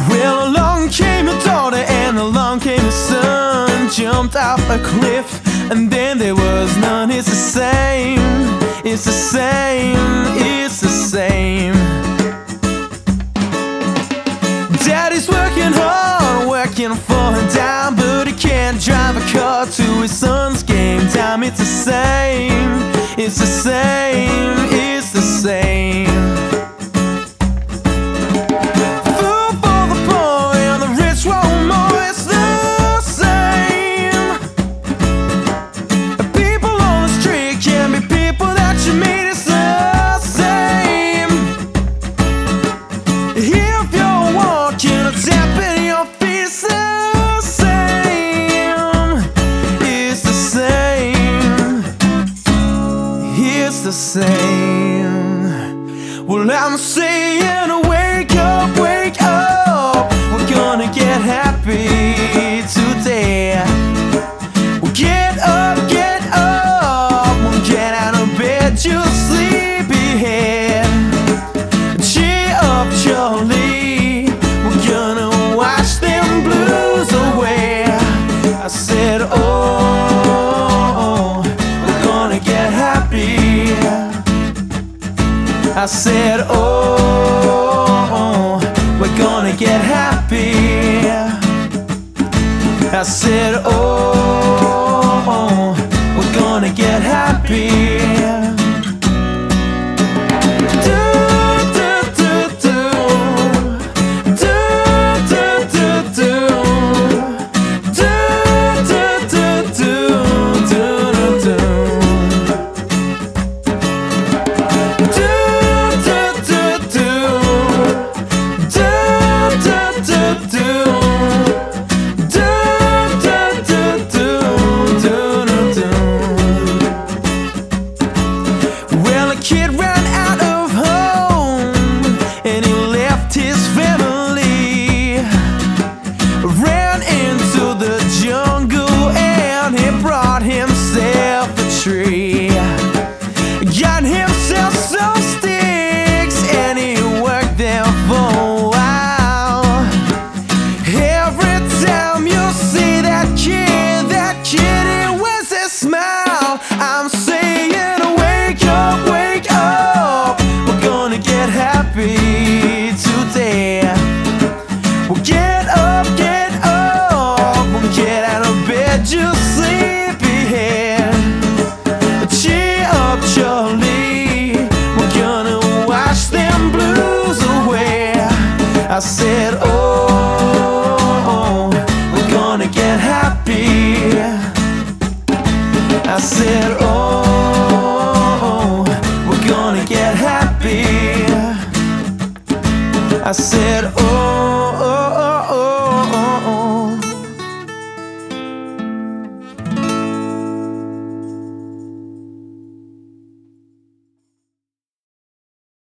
Well, along came a daughter and along came a son. Jumped off a cliff and then there was none. It's the same, it's the same, it's the same. Daddy's working hard, working for a dime, but he can't drive a car to his son's game time. It's the same, it's the same, it's the same. Food for the poor and the rich want more. It's the same. People on the street can be people that you meet. It's the same. If you're walking or tapping your feet, it's the same. It's the same. It's the same. Well, I'm saying, wake up, wake up. We're gonna get happy today. Well, get up, get up. We'll get out of bed, you sleepyhead. Cheer up, Charlie. We're gonna wash them blues away. I said, oh, we're gonna get happy. I said, oh, we're gonna get happy. I said, oh, we're gonna get happy. Well, a kid ran out of home and he left his family, ran into the jungle and he brought himself a tree, got himself some sticks and he worked them for a while. Every time you see that kid, he wears a smile. I'm saying, wake up, wake up. We're gonna get happy today. Well, get up, get up. We'll get out of bed, you sleepyhead. Cheer up, Charlie. We're gonna wash them blues away. I said, oh, we're gonna get happy. I said, oh, we're gonna get happy. I said, oh.